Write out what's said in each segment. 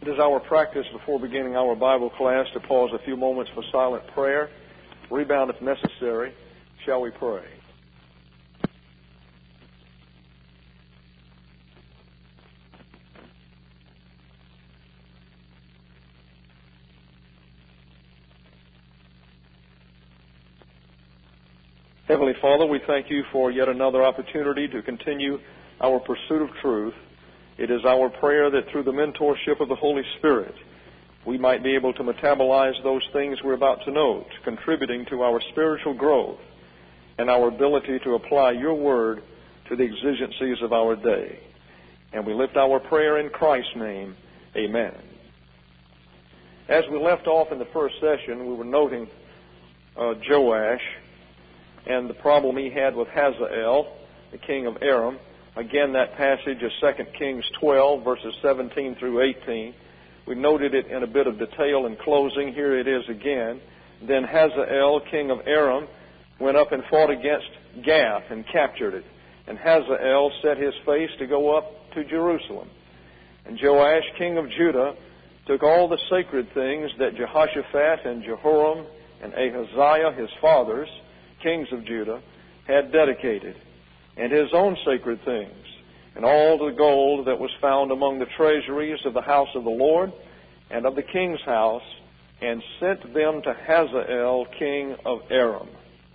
It is our practice before beginning our Bible class to pause a few moments for silent prayer. Rebound if necessary. Shall we pray? Heavenly Father, we thank you for yet another opportunity to continue our pursuit of truth. It is our prayer that through the mentorship of the Holy Spirit, we might be able to metabolize those things we're about to note, contributing to our spiritual growth and our ability to apply your word to the exigencies of our day. And we lift our prayer in Christ's name. Amen. As we left off in the first session, we were noting Joash and the problem he had with Hazael, the king of Aram. Again, that passage is 2 Kings 12, verses 17 through 18. We noted it in a bit of detail in closing. Here it is again. Then Hazael, king of Aram, went up and fought against Gath and captured it. And Hazael set his face to go up to Jerusalem. And Joash, king of Judah, took all the sacred things that Jehoshaphat and Jehoram and Ahaziah, his fathers, kings of Judah, had dedicated, and his own sacred things, and all the gold that was found among the treasuries of the house of the Lord and of the king's house, and sent them to Hazael, king of Aram.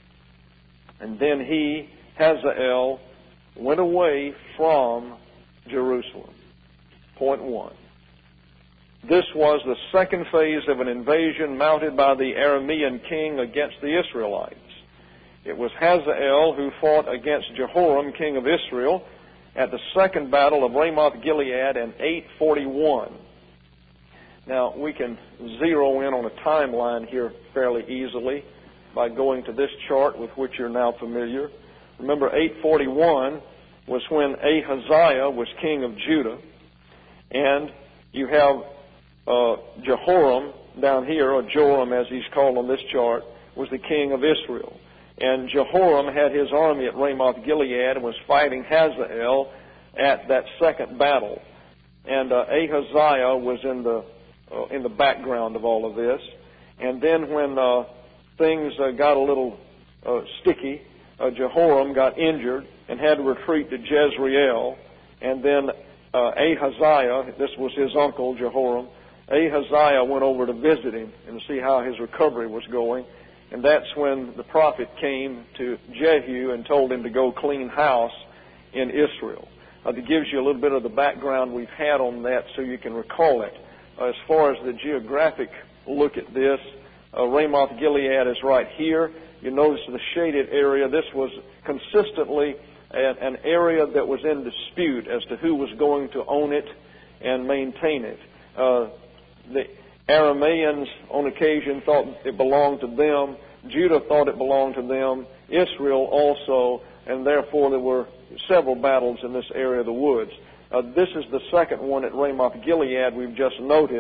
And then he, Hazael, went away from Jerusalem. Point one. This was the second phase of an invasion mounted by the Aramean king against the Israelites. It was Hazael who fought against Jehoram, king of Israel, at the second battle of Ramoth-Gilead in 841. Now, we can zero in on a timeline here fairly easily by going to this chart with which you're now familiar. Remember, 841 was when Ahaziah was king of Judah, and you have Jehoram down here, or Joram as he's called on this chart, was the king of Israel. And Jehoram had his army at Ramoth-Gilead and was fighting Hazael at that second battle. And Ahaziah was in the background of all of this. And then when things got a little sticky, Jehoram got injured and had to retreat to Jezreel. And then Ahaziah, this was his uncle Jehoram, Ahaziah went over to visit him and see how his recovery was going. And that's when the prophet came to Jehu and told him to go clean house in Israel. That gives you a little bit of the background we've had on that so you can recall it. As far as the geographic look at this, Ramoth-Gilead is right here. You notice the shaded area. This was consistently an area that was in dispute as to who was going to own it and maintain it. The Arameans, on occasion, thought it belonged to them. Judah thought it belonged to them. Israel also, and therefore there were several battles in this area of the woods. This is the second one at Ramoth-Gilead we've just noted.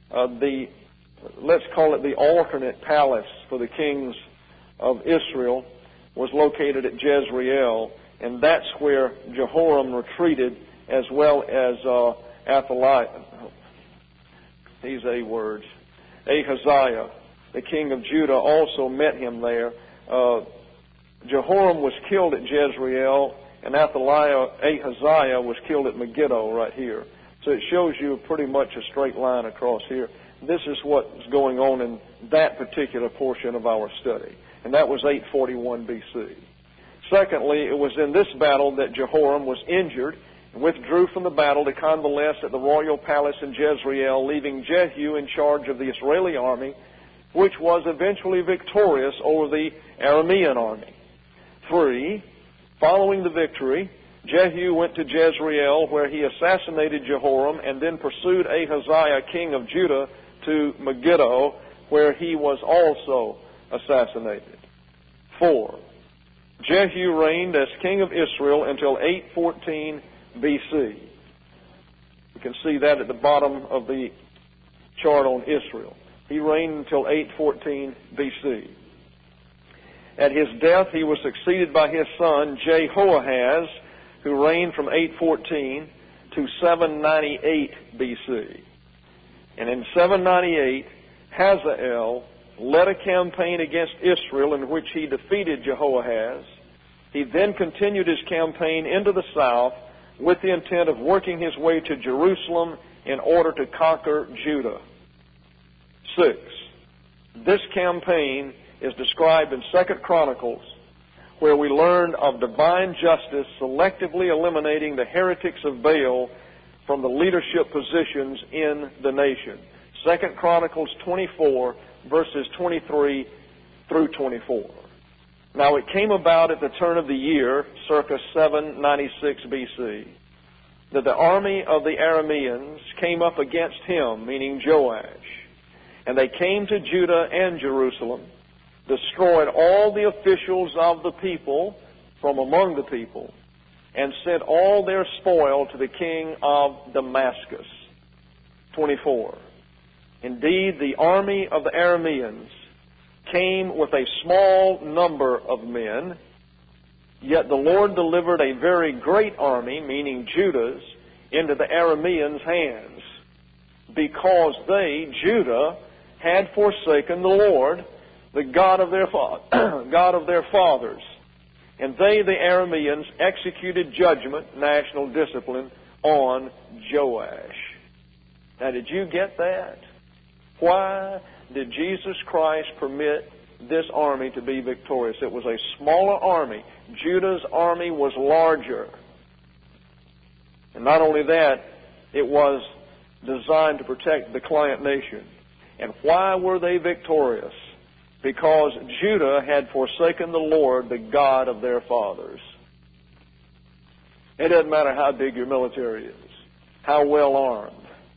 Let's call it the alternate palace for the kings of Israel was located at Jezreel, and that's where Jehoram retreated, as well as Athaliah. These A words. Ahaziah, the king of Judah, also met him there. Jehoram was killed at Jezreel, and Ahaziah was killed at Megiddo right here. So it shows you pretty much a straight line across here. This is what's going on in that particular portion of our study. And that was 841 BC. Secondly, it was in this battle that Jehoram was injured and withdrew from the battle to convalesce at the royal palace in Jezreel, leaving Jehu in charge of the Israeli army, which was eventually victorious over the Aramean army. 3. Following the victory, Jehu went to Jezreel, where he assassinated Jehoram, and then pursued Ahaziah, king of Judah, to Megiddo, where he was also assassinated. 4. Jehu reigned as king of Israel until 814 BC. You can see that at the bottom of the chart on Israel. He reigned until 814 BC. At his death, he was succeeded by his son Jehoahaz, who reigned from 814 to 798 BC. And in 798, Hazael led a campaign against Israel in which he defeated Jehoahaz. He then continued his campaign into the south with the intent of working his way to Jerusalem in order to conquer Judah. 6. This campaign is described in 2 Chronicles, where we learn of divine justice selectively eliminating the heretics of Baal from the leadership positions in the nation. 2 Chronicles 24, verses 23 through 24. Now it came about at the turn of the year, circa 796 B.C., that the army of the Arameans came up against him, meaning Joash. And they came to Judah and Jerusalem, destroyed all the officials of the people from among the people, and sent all their spoil to the king of Damascus. 24. Indeed, the army of the Arameans came with a small number of men, yet the Lord delivered a very great army, meaning Judah's, into the Arameans' hands, because they, Judah, had forsaken the Lord, the God of their fathers. And they, the Arameans, executed judgment, national discipline, on Joash. Now, did you get that? Why did Jesus Christ permit this army to be victorious? It was a smaller army. Judah's army was larger. And not only that, it was designed to protect the client nation. And why were they victorious? Because Judah had forsaken the Lord, the God of their fathers. It doesn't matter how big your military is, how well armed.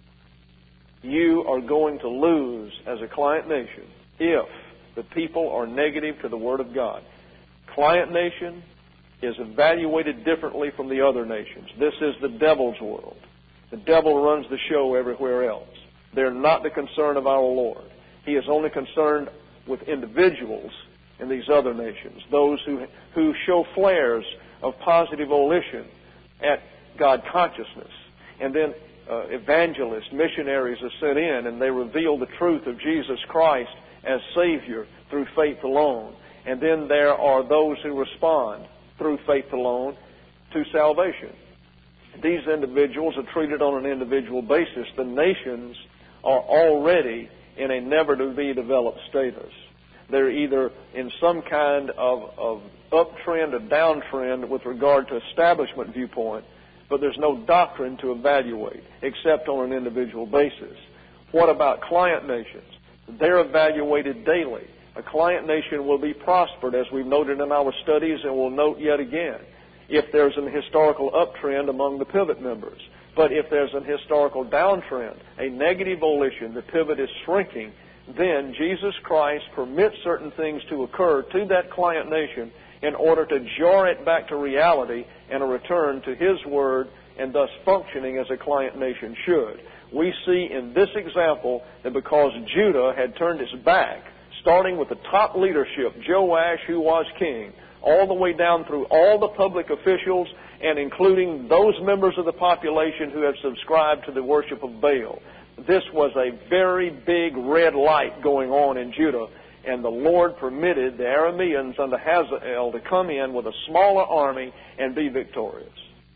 You are going to lose as a client nation if the people are negative to the Word of God. Client nation is evaluated differently from the other nations. This is the devil's world. The devil runs the show everywhere else. They're not the concern of our Lord. He is only concerned with individuals in these other nations, those who show flares of positive volition at God consciousness. And then evangelists, missionaries are sent in, and they reveal the truth of Jesus Christ as Savior through faith alone. And then there are those who respond through faith alone to salvation. These individuals are treated on an individual basis. The nations are already in a never-to-be-developed status. They're either in some kind of uptrend or downtrend with regard to establishment viewpoint, but there's no doctrine to evaluate except on an individual basis. What about client nations? They're evaluated daily. A client nation will be prospered, as we've noted in our studies and will note yet again, if there's an historical uptrend among the pivot members. But if there's an historical downtrend, a negative volition, the pivot is shrinking, then Jesus Christ permits certain things to occur to that client nation in order to jar it back to reality and a return to His Word and thus functioning as a client nation should. We see in this example that because Judah had turned its back, starting with the top leadership, Joash, who was king, all the way down through all the public officials and including those members of the population who have subscribed to the worship of Baal. This was a very big red light going on in Judah, and the Lord permitted the Arameans under Hazael to come in with a smaller army and be victorious.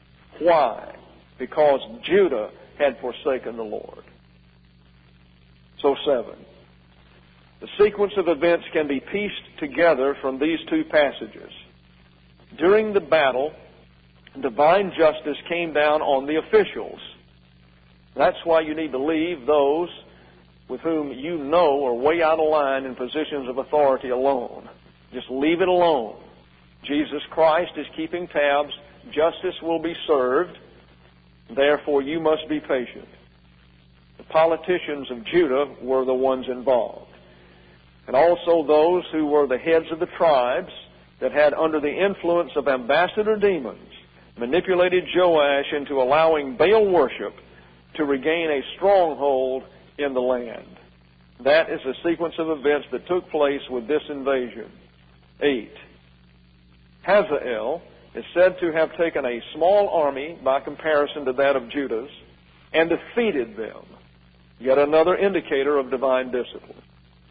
Why? Because Judah had forsaken the Lord. So 7. The sequence of events can be pieced together from these two passages. During the battle, divine justice came down on the officials. That's why you need to leave those with whom you know are way out of line in positions of authority alone. Just leave it alone. Jesus Christ is keeping tabs. Justice will be served. Therefore, you must be patient. The politicians of Judah were the ones involved. And also those who were the heads of the tribes that had, under the influence of ambassador demons, manipulated Joash into allowing Baal worship to regain a stronghold in the land. That is the sequence of events that took place with this invasion. 8. Hazael is said to have taken a small army by comparison to that of Judah's and defeated them. Yet another indicator of divine discipline.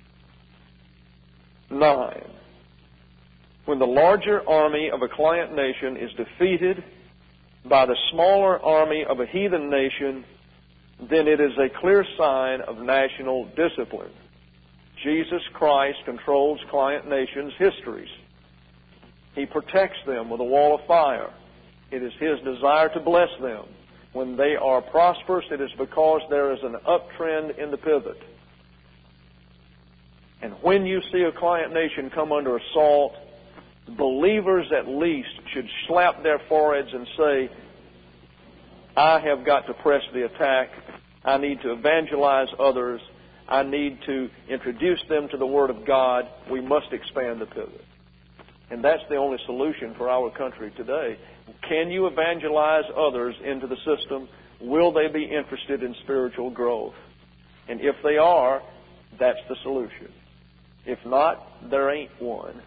9. When the larger army of a client nation is defeated by the smaller army of a heathen nation, then it is a clear sign of national discipline. Jesus Christ controls client nations' histories. He protects them with a wall of fire. It is His desire to bless them. When they are prosperous, it is because there is an uptrend in the pivot. And when you see a client nation come under assault, believers at least should slap their foreheads and say, I have got to press the attack. I need to evangelize others. I need to introduce them to the Word of God. We must expand the pivot. And that's the only solution for our country today. Can you evangelize others into the system? Will they be interested in spiritual growth? And if they are, that's the solution. If not, there ain't one.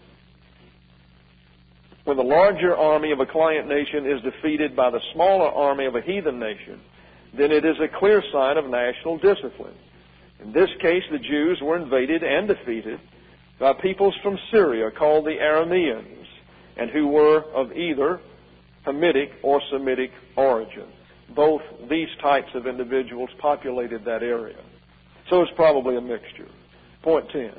When the larger army of a client nation is defeated by the smaller army of a heathen nation, then it is a clear sign of national discipline. In this case, the Jews were invaded and defeated by peoples from Syria called the Arameans, and who were of either Hamitic or Semitic origin. Both these types of individuals populated that area. So it's probably a mixture. Point 10.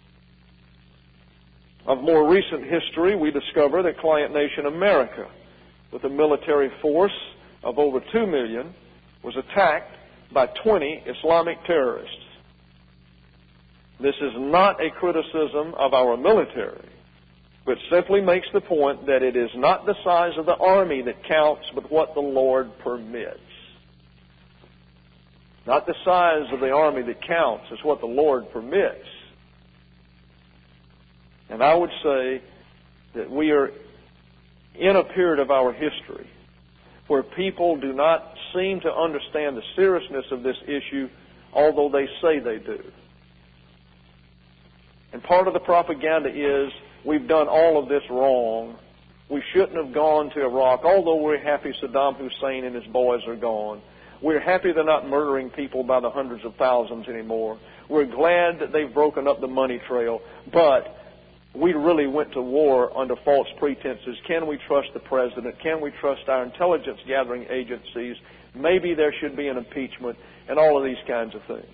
Of more recent history, we discover that client nation America, with a military force of over 2 million, was attacked by 20 Islamic terrorists. This is not a criticism of our military, but simply makes the point that it is not the size of the army that counts, but what the Lord permits. Not the size of the army that counts, it's what the Lord permits. And I would say that we are in a period of our history where people do not seem to understand the seriousness of this issue, although they say they do. And part of the propaganda is, we've done all of this wrong. We shouldn't have gone to Iraq, although we're happy Saddam Hussein and his boys are gone. We're happy they're not murdering people by the hundreds of thousands anymore. We're glad that they've broken up the money trail, but we really went to war under false pretenses. Can we trust the president? Can we trust our intelligence gathering agencies? Maybe there should be an impeachment, and all of these kinds of things.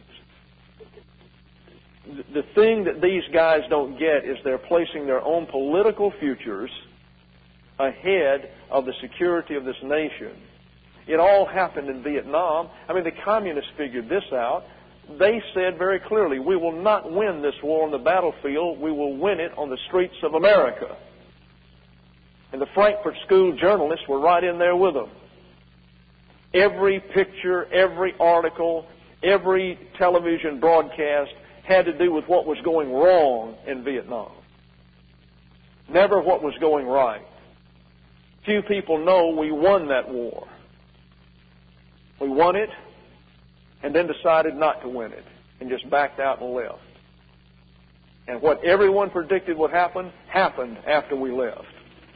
The thing that these guys don't get is they're placing their own political futures ahead of the security of this nation. It all happened in Vietnam. I mean, the communists figured this out. They said very clearly, we will not win this war on the battlefield. We will win it on the streets of America. And the Frankfurt School journalists were right in there with them. Every picture, every article, every television broadcast had to do with what was going wrong in Vietnam. Never what was going right. Few people know we won that war. We won it and then decided not to win it and just backed out and left. And what everyone predicted would happen, happened after we left.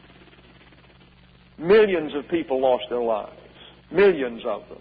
Millions of people lost their lives. Millions of them.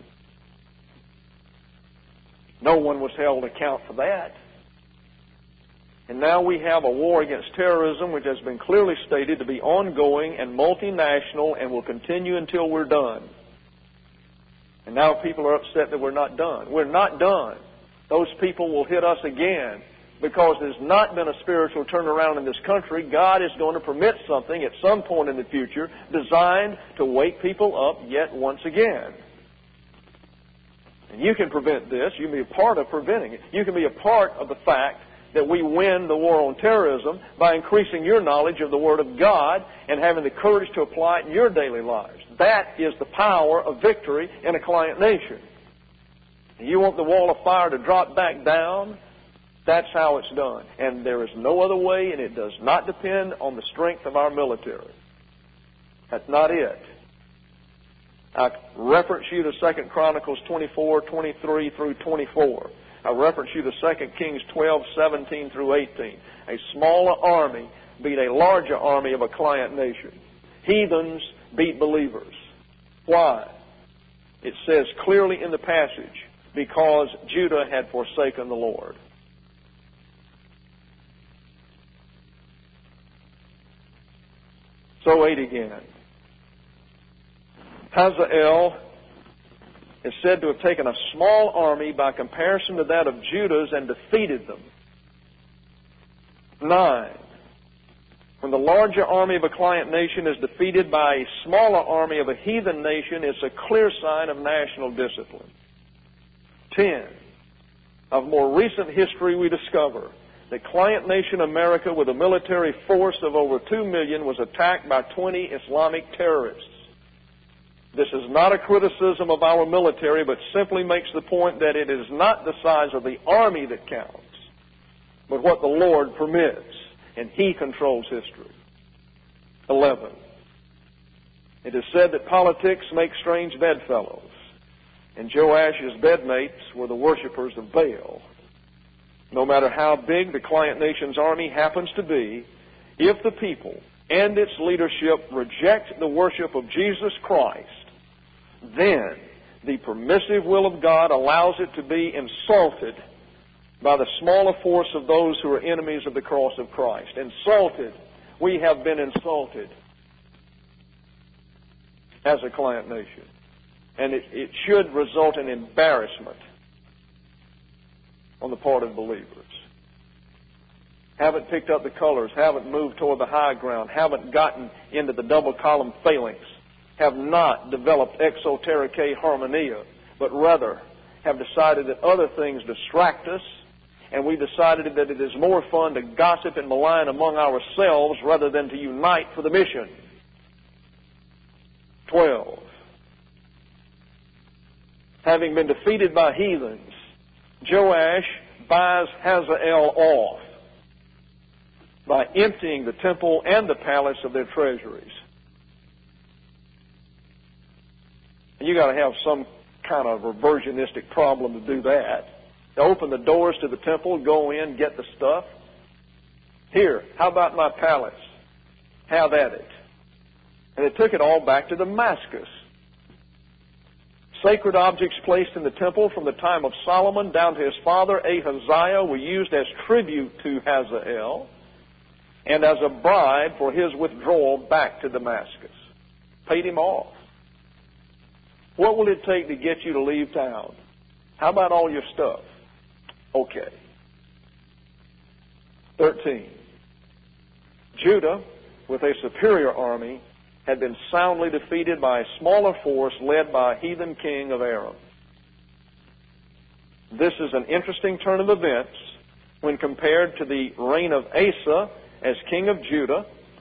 No one was held to account for that. And now we have a war against terrorism which has been clearly stated to be ongoing and multinational and will continue until we're done. And now people are upset that we're not done. We're not done. Those people will hit us again because there's not been a spiritual turnaround in this country. God is going to permit something at some point in the future designed to wake people up yet once again. And you can prevent this. You can be a part of preventing it. You can be a part of the fact that we win the war on terrorism by increasing your knowledge of the Word of God and having the courage to apply it in your daily lives. That is the power of victory in a client nation. You want the wall of fire to drop back down? That's how it's done. And there is no other way, and it does not depend on the strength of our military. That's not it. I reference you to 2 Chronicles 24, 23 through 24. I reference you to 2 Kings 12, 17 through 18. A smaller army beat a larger army of a client nation. Heathens beat believers. Why? It says clearly in the passage, because Judah had forsaken the Lord. So 8 again. Hazael is said to have taken a small army by comparison to that of Judah's and defeated them. 9. When the larger army of a client nation is defeated by a smaller army of a heathen nation, it's a clear sign of national discipline. 10. Of more recent history, we discover that client nation America, with a military force of over 2 million, was attacked by 20 Islamic terrorists. This is not a criticism of our military, but simply makes the point that it is not the size of the army that counts, but what the Lord permits, and He controls history. 11. It is said that politics make strange bedfellows, and Joash's bedmates were the worshippers of Baal. No matter how big the client nation's army happens to be, if the people and its leadership reject the worship of Jesus Christ, then the permissive will of God allows it to be insulted by the smaller force of those who are enemies of the cross of Christ. Insulted. We have been insulted as a client nation. And it should result in embarrassment on the part of believers. Haven't picked up the colors, haven't moved toward the high ground, haven't gotten into the double column phalanx, have not developed exotericae harmonia, but rather have decided that other things distract us, and we've decided that it is more fun to gossip and malign among ourselves rather than to unite for the mission. 12. Having been defeated by heathens, Joash buys Hazael off by emptying the temple and the palace of their treasuries. And you got to have some kind of reversionistic problem to do that. To open the doors to the temple, go in, get the stuff. Here, how about my palace? Have at it. And they took it all back to Damascus. Sacred objects placed in the temple from the time of Solomon down to his father Ahaziah were used as tribute to Hazael and as a bribe for his withdrawal back to Damascus. Paid him off. What will it take to get you to leave town? How about all your stuff? Okay. 13. Judah, with a superior army, had been soundly defeated by a smaller force led by a heathen king of Aram. This is an interesting turn of events when compared to the reign of Asa as king of Judah.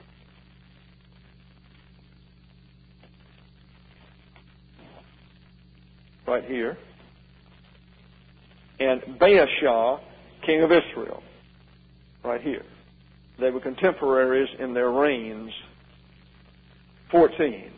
Right here. And Baasha, king of Israel. Right here. They were contemporaries in their reigns. 14.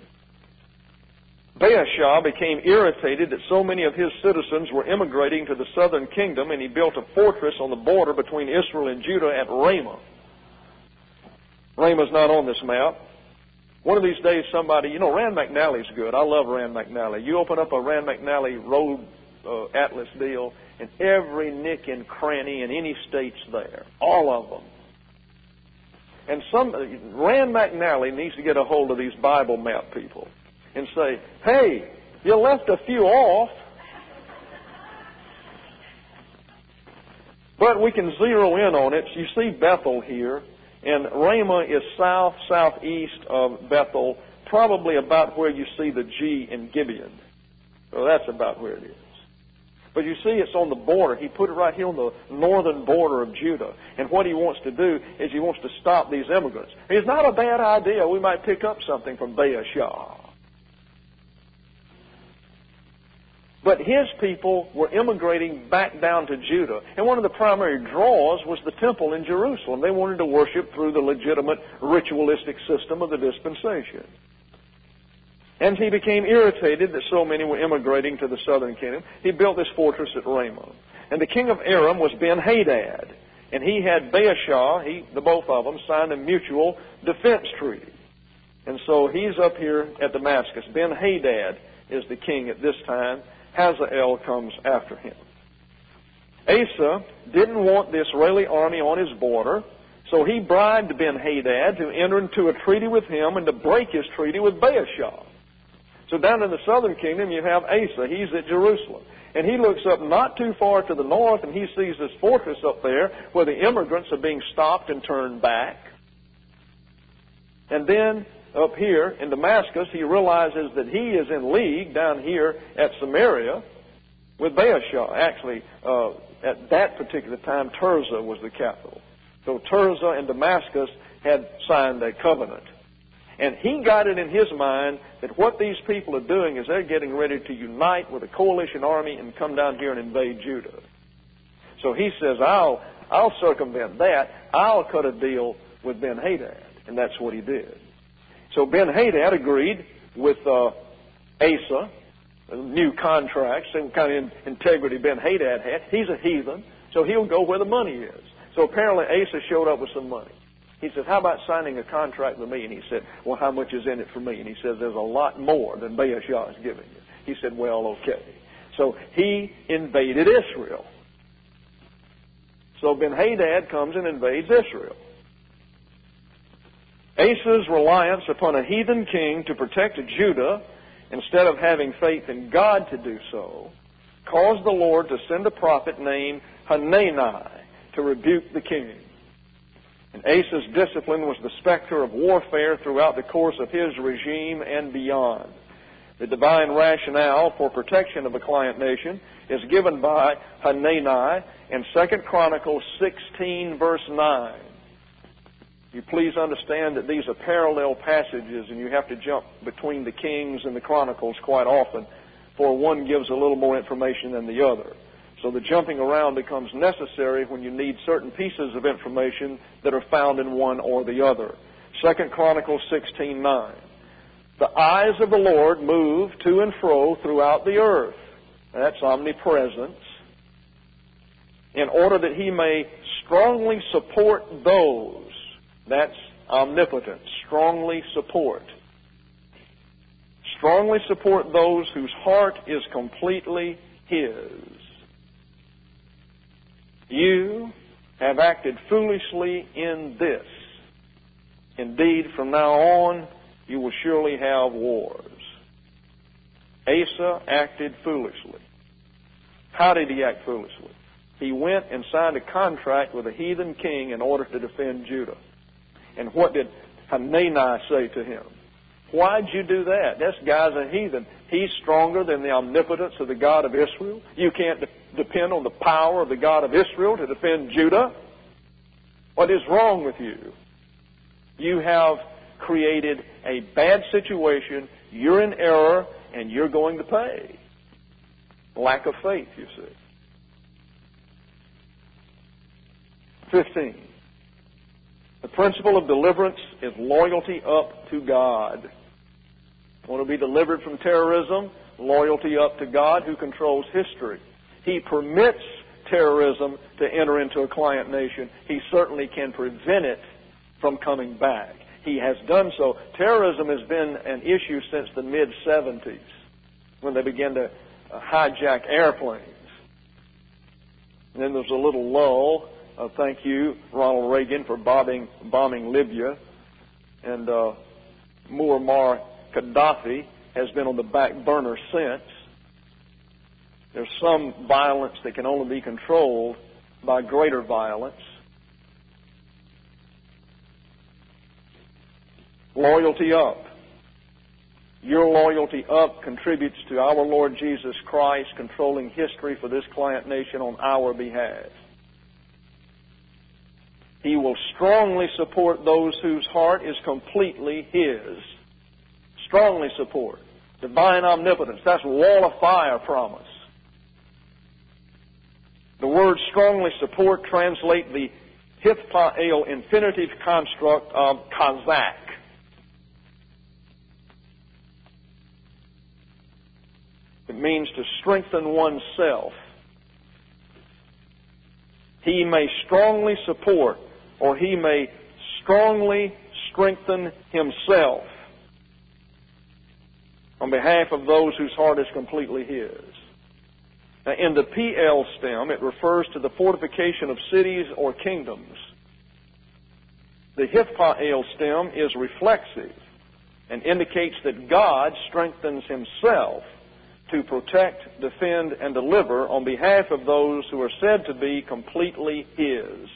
Baasha became irritated that so many of his citizens were immigrating to the southern kingdom, and he built a fortress on the border between Israel and Judah at Ramah. Ramah's not on this map. One of these days somebody, Rand McNally's good. I love Rand McNally. You open up a Rand McNally road atlas deal, and every nick and cranny in any state's there. All of them. And Rand McNally needs to get a hold of these Bible map people and say, hey, you left a few off, but we can zero in on it. You see Bethel here, and Ramah is southeast of Bethel, probably about where you see the G in Gibeon. So that's about where it is. But you see it's on the border. He put it right here on the northern border of Judah. And what he wants to do is he wants to stop these immigrants. It's not a bad idea. We might pick up something from Baasha. But his people were immigrating back down to Judah. And one of the primary draws was the temple in Jerusalem. They wanted to worship through the legitimate ritualistic system of the dispensation. And he became irritated that so many were immigrating to the southern kingdom. He built this fortress at Ramah. And the king of Aram was Ben-Hadad. And he had Baasha, the both of them, signed a mutual defense treaty. And so he's up here at Damascus. Ben-Hadad is the king at this time. Hazael comes after him. Asa didn't want the Israeli army on his border, so he bribed Ben-Hadad to enter into a treaty with him and to break his treaty with Baasha. So down in the southern kingdom you have Asa. He's at Jerusalem. And he looks up not too far to the north and he sees this fortress up there where the immigrants are being stopped and turned back. And then up here in Damascus he realizes that he is in league down here at Samaria with Baasha. Actually, at that particular time, Tirzah was the capital. So Tirzah and Damascus had signed a covenant. And he got it in his mind that what these people are doing is they're getting ready to unite with a coalition army and come down here and invade Judah. So he says, I'll circumvent that. I'll cut a deal with Ben-Hadad. And that's what he did. So Ben-Hadad agreed with Asa, a new contract, same kind of integrity Ben-Hadad had. He's a heathen, so he'll go where the money is. So apparently Asa showed up with some money. He said, how about signing a contract with me? And he said, well, how much is in it for me? And he says, there's a lot more than Baasha is giving you. He said, well, okay. So he invaded Israel. So Ben-Hadad comes and invades Israel. Asa's reliance upon a heathen king to protect Judah, instead of having faith in God to do so, caused the Lord to send a prophet named Hanani to rebuke the king. And Asa's discipline was the specter of warfare throughout the course of his regime and beyond. The divine rationale for protection of a client nation is given by Hanani in 2 Chronicles 16, verse 9. You please understand that these are parallel passages and you have to jump between the Kings and the Chronicles quite often, for one gives a little more information than the other. So the jumping around becomes necessary when you need certain pieces of information that are found in one or the other. 2 Chronicles 16:9. The eyes of the Lord move to and fro throughout the earth. That's omnipresence. In order that he may strongly support those. That's omnipotence. Strongly support. Strongly support those whose heart is completely his. You have acted foolishly in this. Indeed, from now on, you will surely have wars. Asa acted foolishly. How did he act foolishly? He went and signed a contract with a heathen king in order to defend Judah. And what did Hanani say to him? Why'd you do that? This guy's a heathen. He's stronger than the omnipotence of the God of Israel. You can't depend on the power of the God of Israel to defend Judah. What is wrong with you? You have created a bad situation. You're in error, and you're going to pay. Lack of faith, you see. 15. The principle of deliverance is loyalty up to God. Want to be delivered from terrorism? Loyalty up to God, who controls history. He permits terrorism to enter into a client nation. He certainly can prevent it from coming back. He has done so. Terrorism has been an issue since the mid-70s, when they began to hijack airplanes. And then there's a little lull. Thank you, Ronald Reagan, for bombing Libya. And Muammar Gaddafi has been on the back burner since. There's some violence that can only be controlled by greater violence. Loyalty up. Your loyalty up contributes to our Lord Jesus Christ controlling history for this client nation on our behalf. He will strongly support those whose heart is completely his. Strongly support. Divine omnipotence. That's wall of fire promise. The word strongly support translate the Hithpael infinitive construct of Kazak. It means to strengthen oneself. He may strongly support, or he may strongly strengthen himself on behalf of those whose heart is completely his. Now, in the PL stem, it refers to the fortification of cities or kingdoms. The Hithpael stem is reflexive and indicates that God strengthens Himself to protect, defend, and deliver on behalf of those who are said to be completely His.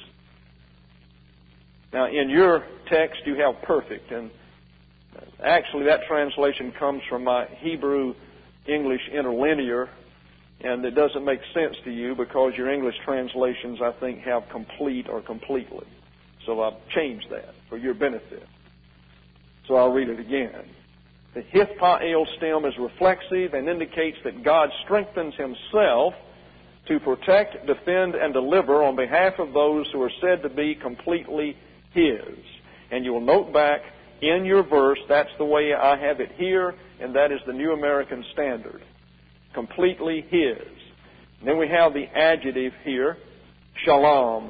Now, in your text, you have perfect, and actually that translation comes from my Hebrew English interlinear, and it doesn't make sense to you because your English translations, I think, have complete or completely. So I've changed that for your benefit. So I'll read it again. The Hithpael stem is reflexive and indicates that God strengthens Himself to protect, defend, and deliver on behalf of those who are said to be completely His. And you will note back in your verse, that's the way I have it here, and that is the New American Standard. Completely His. And then we have the adjective here, shalom.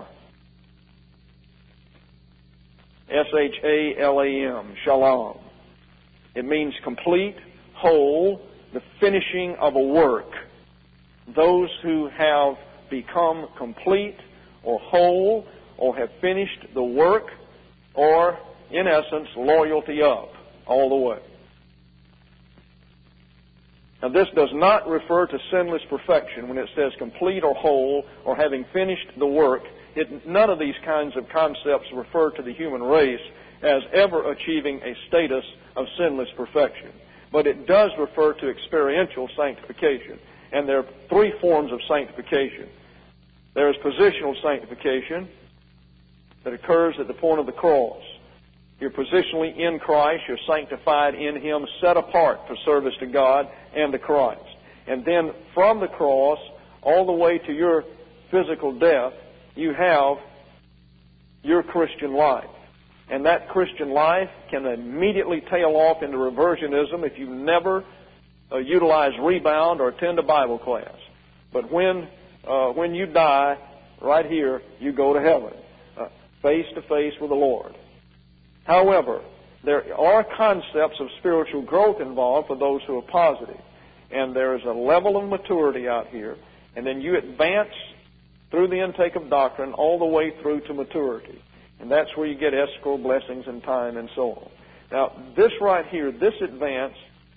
S-H-A-L-A-M, shalom. It means complete, whole, the finishing of a work. Those who have become complete or whole or have finished the work, or, in essence, loyalty up all the way. Now, this does not refer to sinless perfection when it says complete or whole or having finished the work. None of these kinds of concepts refer to the human race as ever achieving a status of sinless perfection. But it does refer to experiential sanctification. And there are three forms of sanctification. There is positional sanctification that occurs at the point of the cross. You're positionally in Christ. You're sanctified in Him, set apart for service to God and to Christ. And then from the cross all the way to your physical death, you have your Christian life. And that Christian life can immediately tail off into reversionism if you never utilize rebound or attend a Bible class. But when you die, right here, you go to heaven, face to face with the Lord. However, there are concepts of spiritual growth involved for those who are positive. And there is a level of maturity out here. And then you advance through the intake of doctrine all the way through to maturity. And that's where you get escrow blessings and time and so on. Now, this right here, this advance,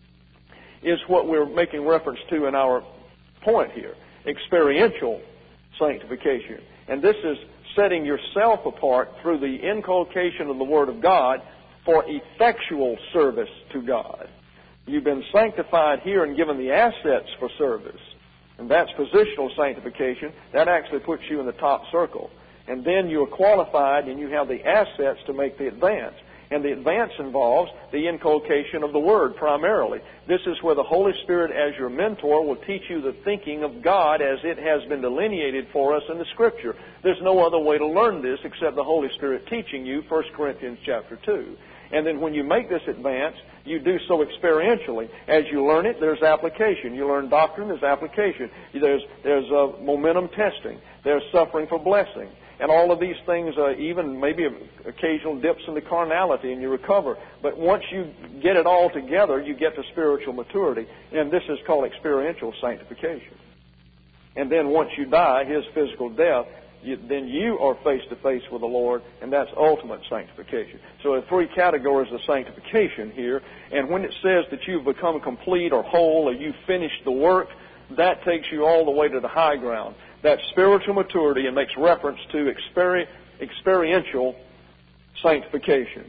is what we're making reference to in our point here. Experiential sanctification. And this is setting yourself apart through the inculcation of the Word of God for effectual service to God. You've been sanctified here and given the assets for service. And that's positional sanctification. That actually puts you in the top circle. And then you are qualified and you have the assets to make the advance. And the advance involves the inculcation of the Word primarily. This is where the Holy Spirit, as your mentor, will teach you the thinking of God as it has been delineated for us in the Scripture. There's no other way to learn this except the Holy Spirit teaching you, 1 Corinthians chapter 2. And then when you make this advance, you do so experientially. As you learn it, there's application. You learn doctrine, there's application. There's momentum testing. There's suffering for blessing. And all of these things, even maybe occasional dips into carnality, and you recover. But once you get it all together, you get to spiritual maturity. And this is called experiential sanctification. And then once you die, His physical death, then you are face to face with the Lord, and that's ultimate sanctification. So there are three categories of sanctification here. And when it says that you've become complete or whole or you've finished the work, that takes you all the way to the high ground. That's spiritual maturity and makes reference to experiential sanctification,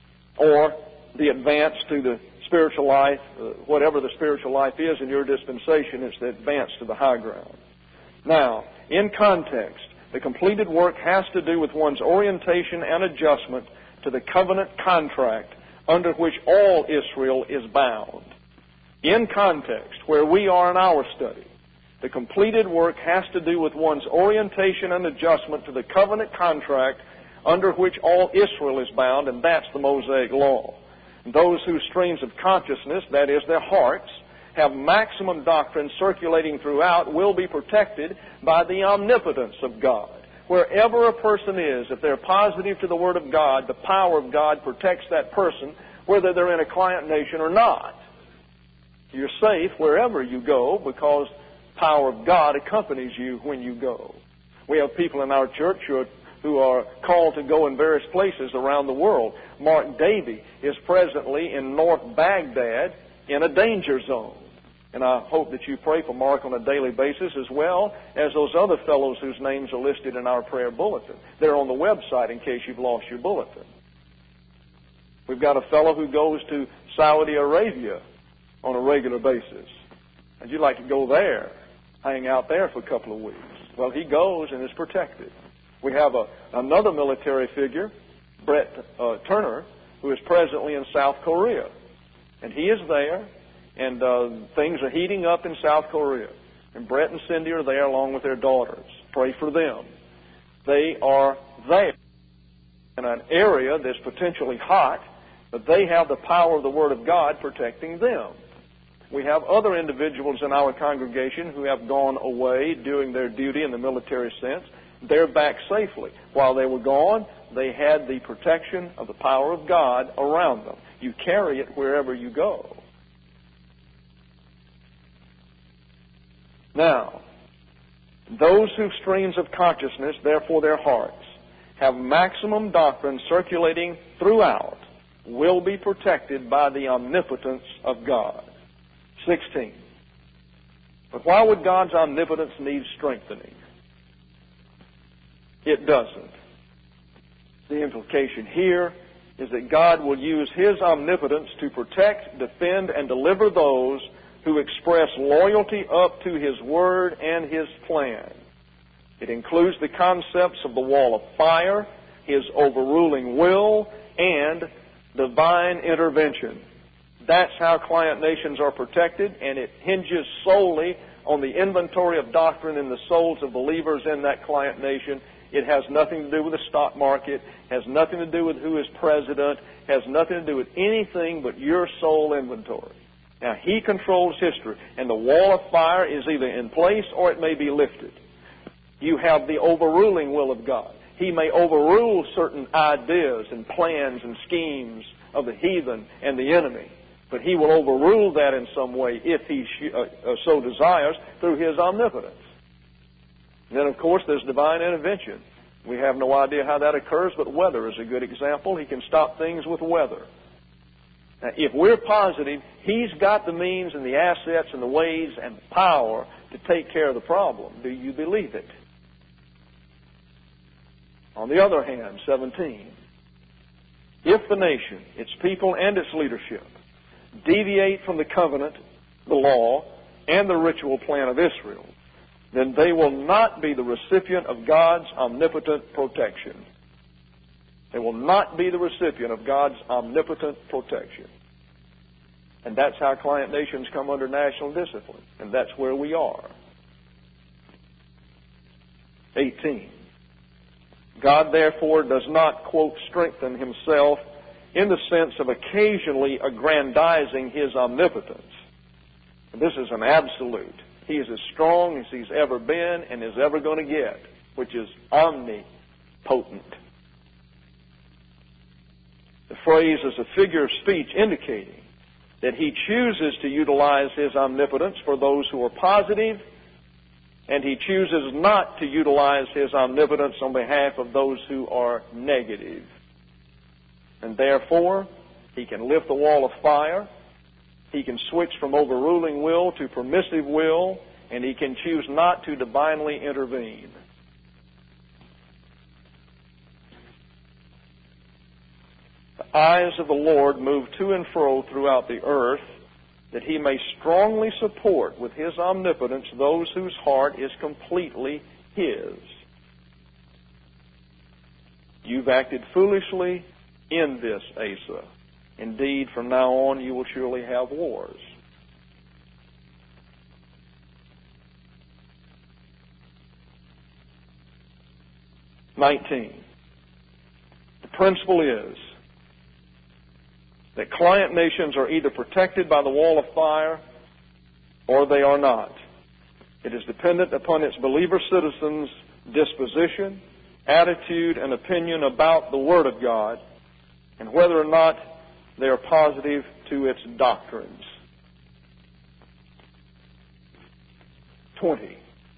or the advance to the spiritual life, whatever the spiritual life is in your dispensation, it's the advance to the high ground. Now, in context, the completed work has to do with one's orientation and adjustment to the covenant contract under which all Israel is bound. In context, where we are in our study, the completed work has to do with one's orientation and adjustment to the covenant contract under which all Israel is bound, and that's the Mosaic Law. Those whose streams of consciousness, that is, their hearts, have maximum doctrine circulating throughout will be protected by the omnipotence of God. Wherever a person is, if they're positive to the Word of God, the power of God protects that person, whether they're in a client nation or not. You're safe wherever you go because power of God accompanies you when you go. We have people in our church who are called to go in various places around the world. Mark Davey is presently in North Baghdad in a danger zone. And I hope that you pray for Mark on a daily basis, as well as those other fellows whose names are listed in our prayer bulletin. They're on the website in case you've lost your bulletin. We've got a fellow who goes to Saudi Arabia on a regular basis. And you'd like to go there, hang out there for a couple of weeks. Well, he goes and is protected. We have another military figure, Brett Turner, who is presently in South Korea. And he is there, and things are heating up in South Korea. And Brett and Cindy are there along with their daughters. Pray for them. They are there in an area that's potentially hot, but they have the power of the Word of God protecting them. We have other individuals in our congregation who have gone away doing their duty in the military sense. They're back safely. While they were gone, they had the protection of the power of God around them. You carry it wherever you go. Now, those whose streams of consciousness, therefore their hearts, have maximum doctrine circulating throughout, will be protected by the omnipotence of God. 16. But why would God's omnipotence need strengthening? It doesn't. The implication here is that God will use His omnipotence to protect, defend, and deliver those who express loyalty up to His Word and His plan. It includes the concepts of the wall of fire, His overruling will, and divine intervention. That's how client nations are protected, and it hinges solely on the inventory of doctrine in the souls of believers in that client nation. It has nothing to do with the stock market, has nothing to do with who is president, has nothing to do with anything but your soul inventory. Now, He controls history, and the wall of fire is either in place or it may be lifted. You have the overruling will of God. He may overrule certain ideas and plans and schemes of the heathen and the enemy, but He will overrule that in some way if He so desires through His omnipotence. And then, of course, there's divine intervention. We have no idea how that occurs, but weather is a good example. He can stop things with weather. Now, if we're positive He's got the means and the assets and the ways and the power to take care of the problem, do you believe it? On the other hand, 17, if the nation, its people, and its leadership deviate from the covenant, the law, and the ritual plan of Israel, then they will not be the recipient of God's omnipotent protection. They will not be the recipient of God's omnipotent protection. And that's how client nations come under national discipline. And that's where we are. 18. God, therefore, does not, quote, strengthen Himself in the sense of occasionally aggrandizing His omnipotence. This is an absolute. He is as strong as He's ever been and is ever going to get, which is omnipotent. The phrase is a figure of speech indicating that He chooses to utilize His omnipotence for those who are positive, and He chooses not to utilize His omnipotence on behalf of those who are negative. And therefore, He can lift the wall of fire, He can switch from overruling will to permissive will, and He can choose not to divinely intervene. The eyes of the Lord move to and fro throughout the earth, that He may strongly support with His omnipotence those whose heart is completely His. You've acted foolishly in this, Asa. Indeed, from now on you will surely have wars. The principle is that client nations are either protected by the wall of fire or they are not. It is dependent upon its believer citizens' disposition, attitude, and opinion about the Word of God, and whether or not they are positive to its doctrines. 20.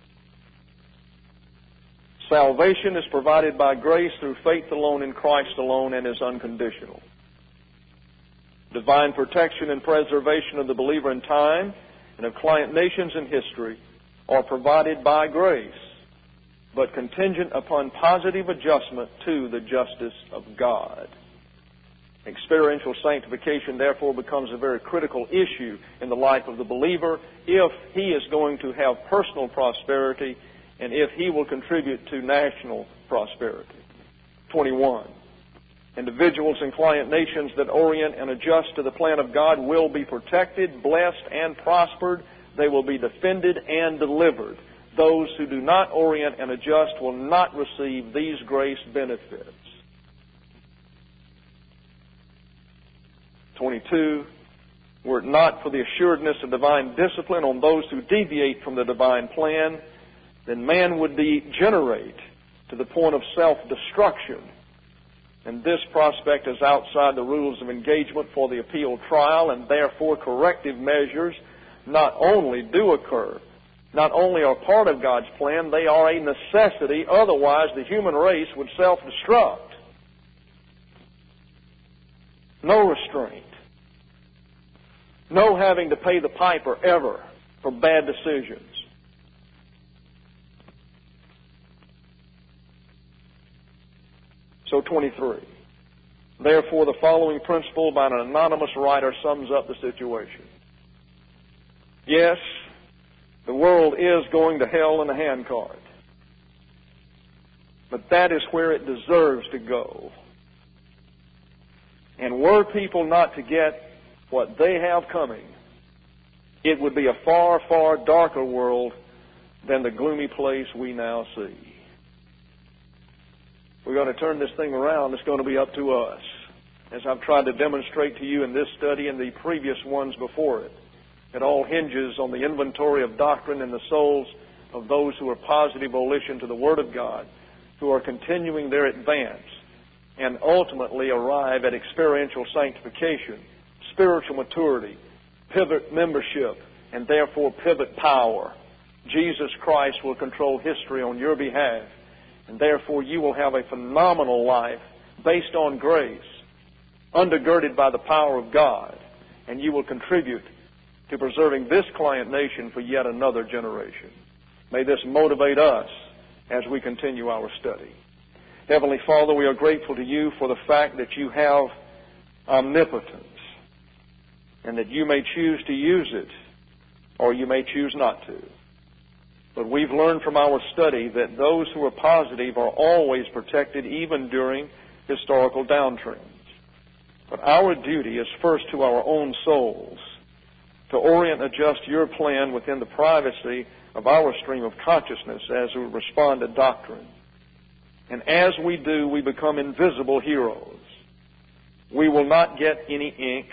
Salvation is provided by grace through faith alone in Christ alone and is unconditional. Divine protection and preservation of the believer in time and of client nations in history are provided by grace, but contingent upon positive adjustment to the justice of God. Experiential sanctification, therefore, becomes a very critical issue in the life of the believer if he is going to have personal prosperity and if he will contribute to national prosperity. 21. Individuals and client nations that orient and adjust to the plan of God will be protected, blessed, and prospered. They will be defended and delivered. Those who do not orient and adjust will not receive these grace benefits. 22. Were it not for the assuredness of divine discipline on those who deviate from the divine plan, then man would degenerate to the point of self-destruction. And this prospect is outside the rules of engagement for the appeal trial, and therefore corrective measures not only do occur, not only are part of God's plan, they are a necessity. Otherwise, the human race would self-destruct. No restraint. No having to pay the piper ever for bad decisions. So 23. Therefore, the following principle by an anonymous writer sums up the situation. Yes, the world is going to hell in a handcart. But that is where it deserves to go. And were people not to get what they have coming, it would be a far, far darker world than the gloomy place we now see. We're going to turn this thing around. It's going to be up to us. As I've tried to demonstrate to you in this study and the previous ones before it, it all hinges on the inventory of doctrine in the souls of those who are positive volition to the Word of God, who are continuing their advance, and ultimately arrive at experiential sanctification, spiritual maturity, pivot membership, and therefore pivot power. Jesus Christ will control history on your behalf, and therefore you will have a phenomenal life based on grace, undergirded by the power of God, and you will contribute to preserving this client nation for yet another generation. May this motivate us as we continue our study. Heavenly Father, we are grateful to you for the fact that you have omnipotence and that you may choose to use it or you may choose not to. But we've learned from our study that those who are positive are always protected even during historical downtrends. But our duty is first to our own souls to orient and adjust your plan within the privacy of our stream of consciousness as we respond to doctrine. And as we do, we become invisible heroes. We will not get any ink,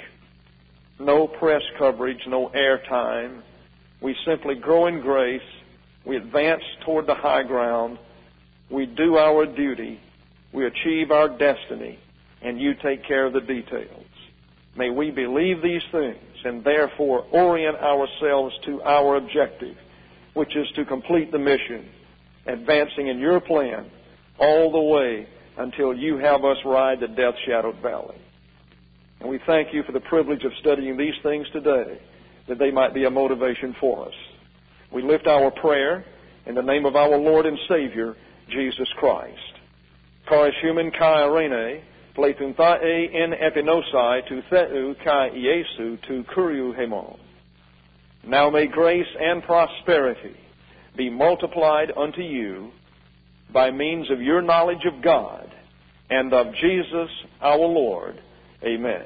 no press coverage, no airtime. We simply grow in grace. We advance toward the high ground. We do our duty. We achieve our destiny. And you take care of the details. May we believe these things and therefore orient ourselves to our objective, which is to complete the mission, advancing in your plan all the way until you have us ride the death-shadowed valley. And we thank you for the privilege of studying these things today, that they might be a motivation for us. We lift our prayer in the name of our Lord and Savior, Jesus Christ. Charis human kai arene, pletuntae in epinosai tu theu kai Iesu tu kuriu hemon. Now may grace and prosperity be multiplied unto you by means of your knowledge of God and of Jesus our Lord. Amen.